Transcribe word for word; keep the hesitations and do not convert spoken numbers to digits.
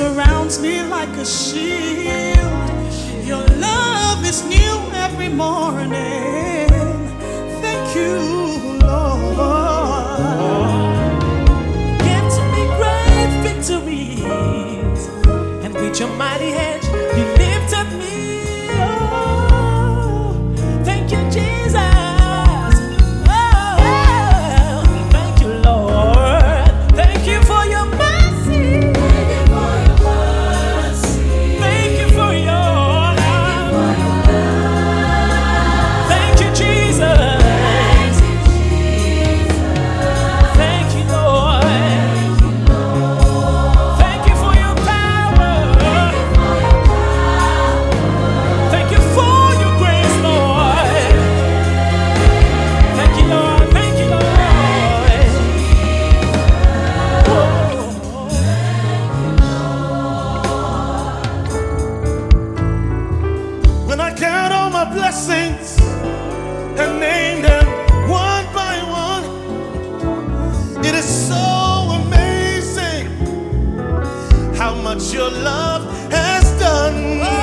surrounds me like a shield. Your love is new every morning. Thank you, Lord. Give to me great victories, and with your mighty hand you lifted me. Oh, thank you, Jesus. Oh, thank you, Lord. Thank you for your mercy. Thank you for your mercy. Thank you for your love. Thank you, Jesus. Thank you, Lord. Thank you for your power. Thank you for your grace, Lord. Thank you, Lord. Thank you, Lord. When I count all my blessings and name them one by one, it is so amazing how much your love has done.